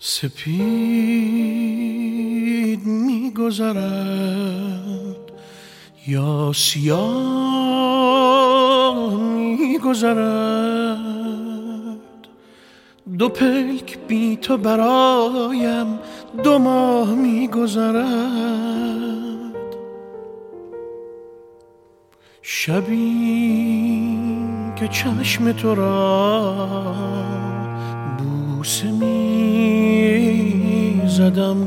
سپید می‌گذرد یا سیاه می‌گذرد، دو پلک بی تو برایم 2 ماه می‌گذرد. شبی که چشم تو را بوسه می‌زدم،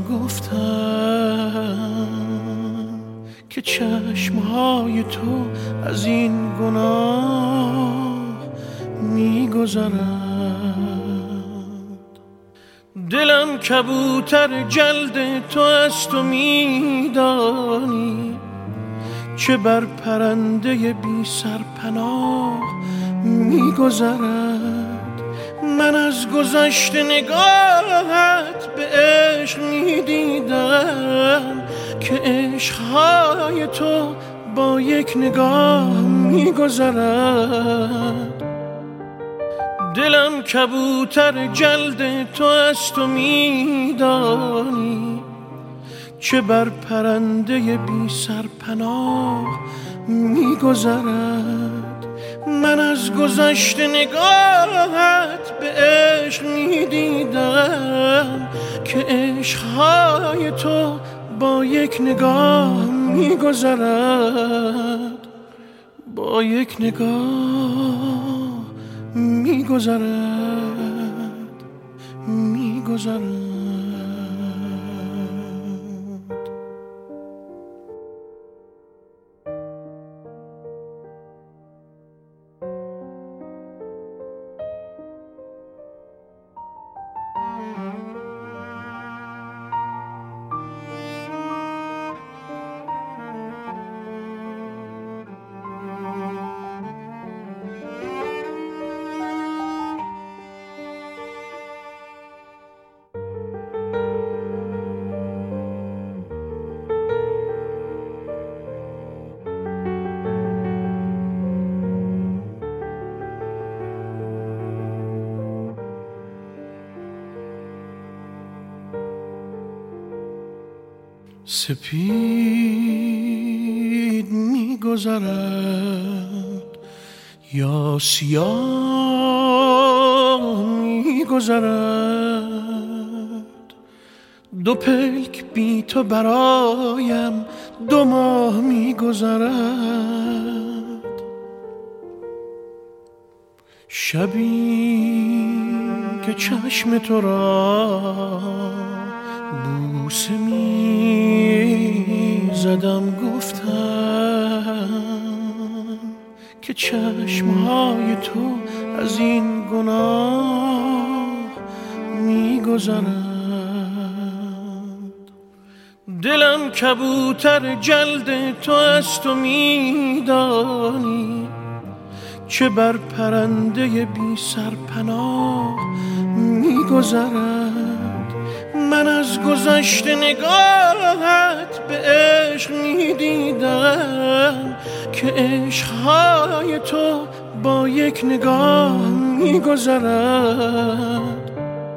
گفتم که چشم‌های تو از این گناه می‌گذرد. دلم کبوتر جلد تو است و می‌دانی چه بر پرنده بی سرپناه می‌گذرد. من از گذشته نگاهت به عشق می‌دیدم که عشق‌های تو با یک نگاه می‌گذرد. دلم کبوتر جلد تو است و می‌دانی چه بر پرنده بی سرپناه می‌گذرد. من از گذشته نگاهت به عشق می‌دیدم که عشق‌های تو با یک نگاه می‌گذرد، با یک نگاه می‌گذرد، می‌گذرد. سپید می‌گذرد یا سیاه می‌گذرد، دو پلک بی تو برایم 2 ماه می‌گذرد. شبی که چشم تو را بوسه می‌زدم، گفتم که چشم‌های تو از این گناه می‌گذرد. دلم کبوتر جلد تو است و می‌دانی چه بر پرنده بی سرپناه می‌گذرد. من از گذشته نگاهت به عشق می‌دیدم که عشق‌های تو با یک نگاه می‌گذرد.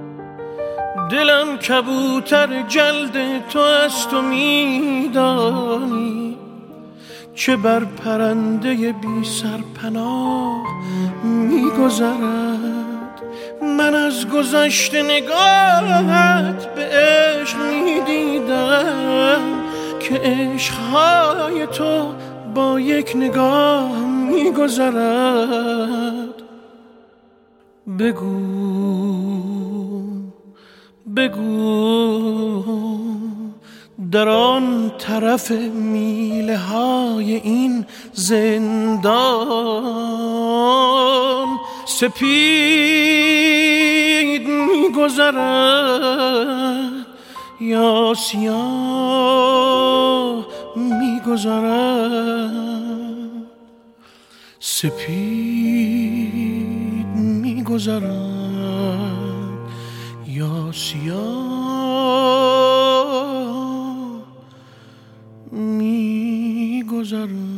دلم کبوتر جلد تو است و می‌دانی چه بر پرنده بی سرپناه می‌گذرد. من از گذشته نگاهت به عشق می‌دیدم که عشق‌های تو با یک نگاه می‌گذرد. بگو در آن طرف میله‌های این زندان سپید می‌گذرد یا سیاه می‌گذرد. سپید می‌گذرد یا سیاه می‌گذرد.